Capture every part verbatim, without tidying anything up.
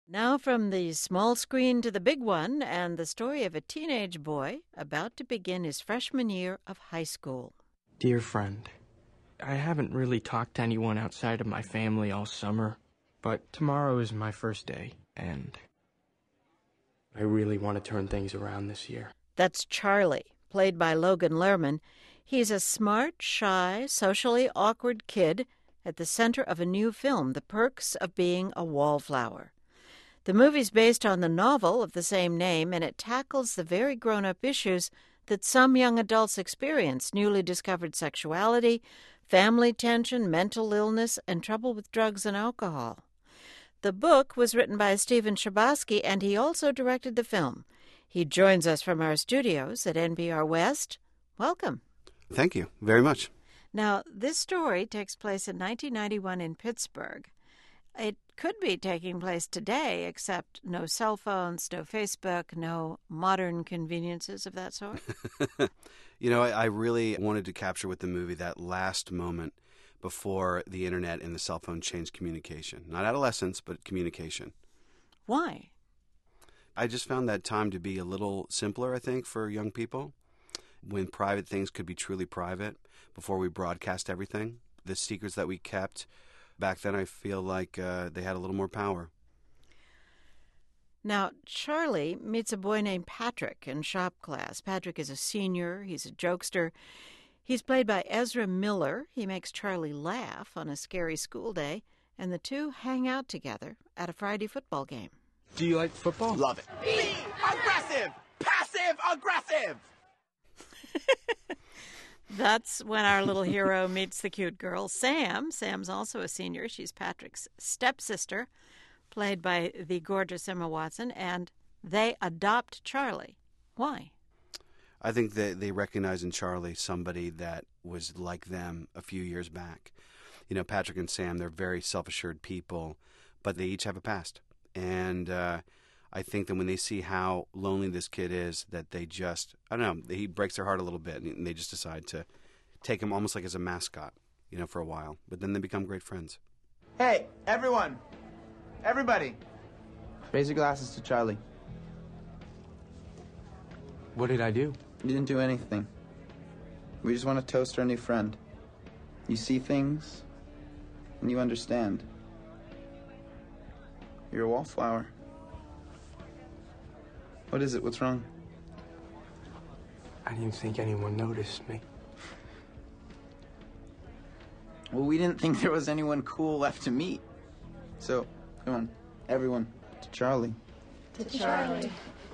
Now from the small screen to the big one, and the story of a teenage boy about to begin his freshman year of high school. Dear friend, I haven't really talked to anyone outside of my family all summer, but tomorrow is my first day, and I really want to turn things around this year. That's Charlie, played by Logan Lerman. He's a smart, shy, socially awkward kid at the center of a new film, The Perks of Being a Wallflower. The movie's based on the novel of the same name, and it tackles the very grown-up issues that some young adults experience: newly discovered sexuality, family tension, mental illness, and trouble with drugs and alcohol. The book was written by Stephen Chbosky, and he also directed the film. He joins us from our studios at N P R West. Welcome. Thank you very much. Now, this story takes place in nineteen ninety-one in Pittsburgh. It could be taking place today, except no cell phones, no Facebook, no modern conveniences of that sort. You know, I, I really wanted to capture with the movie that last moment before the internet and the cell phone changed communication. Not adolescence, but communication. Why? I just found that time to be a little simpler, I think, for young people, when private things could be truly private before we broadcast everything. The secrets that we kept back then, I feel like uh, they had a little more power. Now, Charlie meets a boy named Patrick in shop class. Patrick is a senior. He's a jokester. He's played by Ezra Miller. He makes Charlie laugh on a scary school day, and the two hang out together at a Friday football game. Do you like football? Love it. Be aggressive! Passive aggressive! That's when our little hero meets the cute girl, Sam. Sam's also a senior. She's Patrick's stepsister, played by the gorgeous Emma Watson, and they adopt Charlie. Why? I think that they recognize in Charlie somebody that was like them a few years back. You know, Patrick and Sam, they're very self-assured people, but they each have a past. And uh, I think that when they see how lonely this kid is, that they just, I don't know, he breaks their heart a little bit, and they just decide to take him almost like as a mascot, you know, for a while. But then they become great friends. Hey, everyone. Everybody. Raise your glasses to Charlie. What did I do? You didn't do anything. We just want to toast our new friend. You see things, and you understand. You're a wallflower. What is it? What's wrong? I didn't think anyone noticed me. Well, we didn't think there was anyone cool left to meet. So, come on, everyone, to Charlie. To Charlie.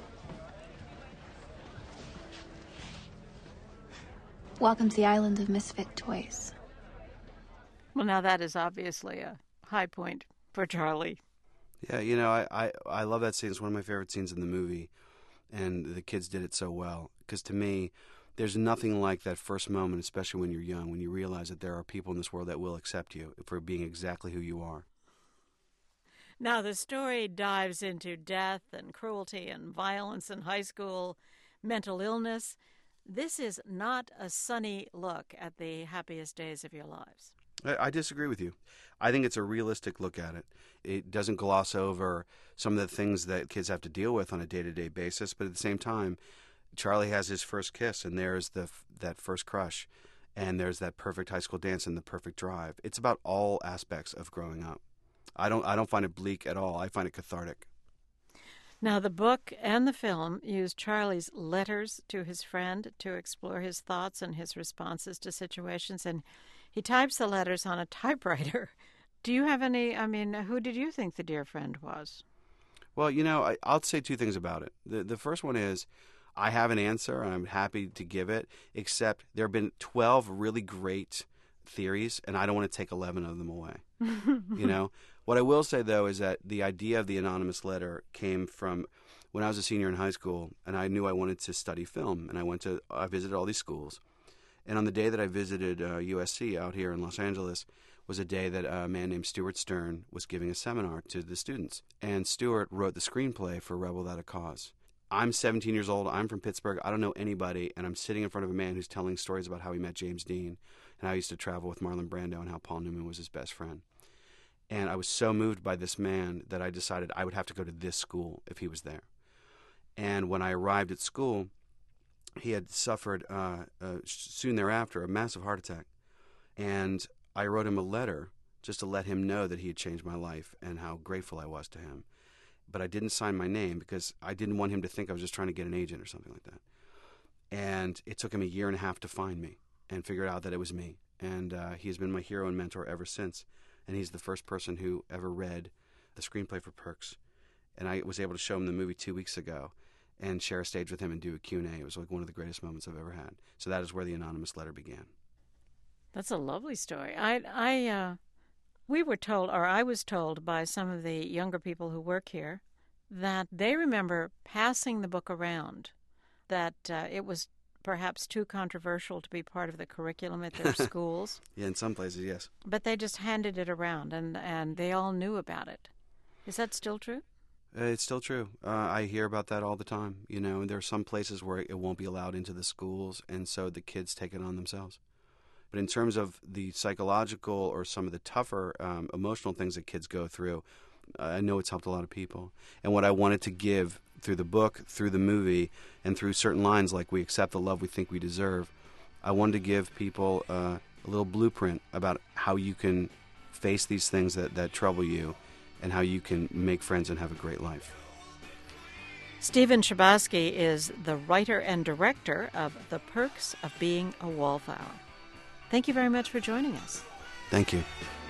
Welcome to the island of misfit toys. Well, now that is obviously a high point for Charlie. Yeah, you know, I, I, I love that scene. It's one of my favorite scenes in the movie, and the kids did it so well. Because to me, there's nothing like that first moment, especially when you're young, when you realize that there are people in this world that will accept you for being exactly who you are. Now, the story dives into death and cruelty and violence in high school, mental illness. This is not a sunny look at the happiest days of your lives. I, I disagree with you. I think it's a realistic look at it. It doesn't gloss over some of the things that kids have to deal with on a day-to-day basis, but at the same time, Charlie has his first kiss, and there's the that first crush, and there's that perfect high school dance and the perfect drive. It's about all aspects of growing up. I don't I don't find it bleak at all. I find it cathartic. Now, the book and the film use Charlie's letters to his friend to explore his thoughts and his responses to situations, and he types the letters on a typewriter. Do you have any, I mean, who did you think the dear friend was? Well, you know, I, I'll say two things about it. The, the first one is I have an answer, and I'm happy to give it, except there have been twelve really great theories, and I don't want to take eleven of them away. You know? What I will say, though, is that the idea of the anonymous letter came from when I was a senior in high school, and I knew I wanted to study film, and I went to, I visited all these schools. And on the day that I visited uh, U S C out here in Los Angeles was a day that a man named Stuart Stern was giving a seminar to the students. And Stuart wrote the screenplay for Rebel Without a Cause. I'm seventeen years old. I'm from Pittsburgh. I don't know anybody, and I'm sitting in front of a man who's telling stories about how he met James Dean and how he used to travel with Marlon Brando and how Paul Newman was his best friend. And I was so moved by this man that I decided I would have to go to this school if he was there. And when I arrived at school, he had suffered uh, uh, soon thereafter a massive heart attack. And I wrote him a letter just to let him know that he had changed my life and how grateful I was to him. But I didn't sign my name because I didn't want him to think I was just trying to get an agent or something like that. And it took him a year and a half to find me and figure out that it was me. And uh, he has been my hero and mentor ever since. And he's the first person who ever read the screenplay for Perks. And I was able to show him the movie two weeks ago and share a stage with him and do a Q and A. It was like one of the greatest moments I've ever had. So that is where the anonymous letter began. That's a lovely story. I, I, uh, we were told, or I was told by some of the younger people who work here, that they remember passing the book around, that uh, it was perhaps too controversial to be part of the curriculum at their schools. Yeah, in some places, yes. But they just handed it around, and, and they all knew about it. Is that still true? Uh, it's still true. Uh, I hear about that all the time. You know, there are some places where it won't be allowed into the schools, and so the kids take it on themselves. But in terms of the psychological or some of the tougher um, emotional things that kids go through, uh, I know it's helped a lot of people. And what I wanted to give through the book, through the movie, and through certain lines like "We accept the love we think we deserve," I wanted to give people uh, a little blueprint about how you can face these things that, that trouble you and how you can make friends and have a great life. Stephen Chbosky is the writer and director of The Perks of Being a Wallflower. Thank you very much for joining us. Thank you.